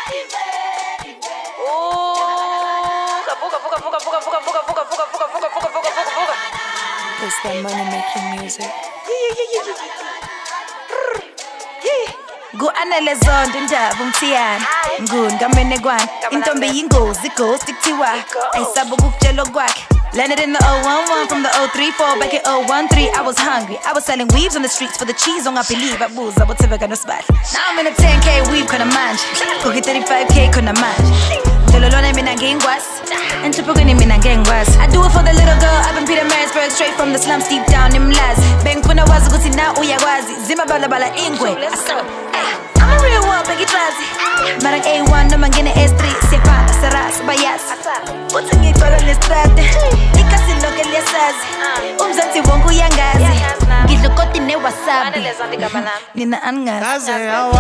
It's that money making music. Gu-anele zonke indaba umthiyana ngungamene intombi yingozi ghost kuthiwa ayisaba ukukutshelwa kwakhe. Landed in the 011 from the 034 back in 013. I was hungry, I was selling weaves on the streets for the cheese. Don't believe I booze, I would never gonna spot. Now I'm in a 10K weave kona manje, cookie 35K kona manje. Dololone mina ngingwas, and chipukuni mina ngengwas. I do it for the little girl up in Peter Marisburg, straight from the slums deep down in Mlazi. Bang funa wazi kuthi na uyakwazi, zima bala bala ingwe. I'm a real one, Peggy Trazi. Marang A1, noma ngene S3, sepa, saras, bayas. Uthi ngigcwala nestrade, ikasi lonke liyasazi. Umzansi wonke uyangazi, ngidla ukoti newasabi. Nina angazi.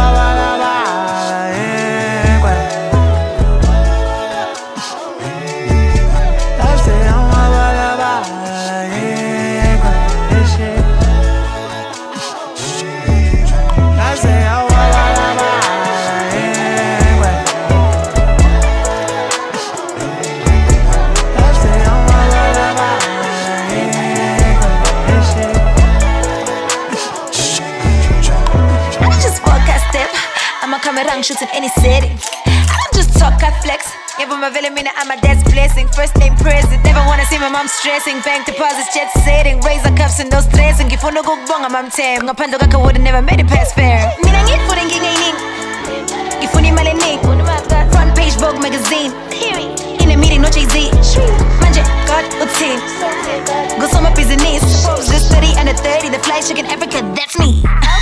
I'm shooting any setting. I don't just talk, I flex. Never my villain, I'm my dad's blessing. First name present, never wanna see my mom stressing. Bank deposits, jet setting. Razor cuffs and no stressing. If you no go bong, I'm tem. Ngapando kaka would've never made it past fair. Mina ngit for the gingaining. If you need my link, front page Vogue magazine. In a meeting, no Jay-Z. Manje, God, team. Go so my business. Good study under 30, the fly chicken Africa, that's me.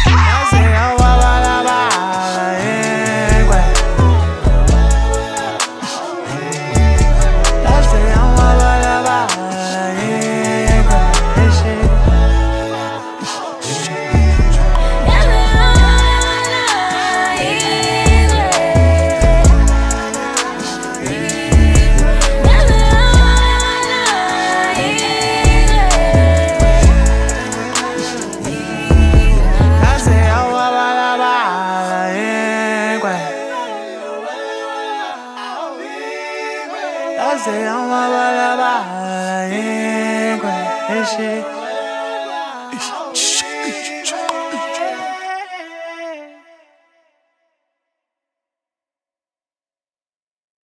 I say I'm a bala bala,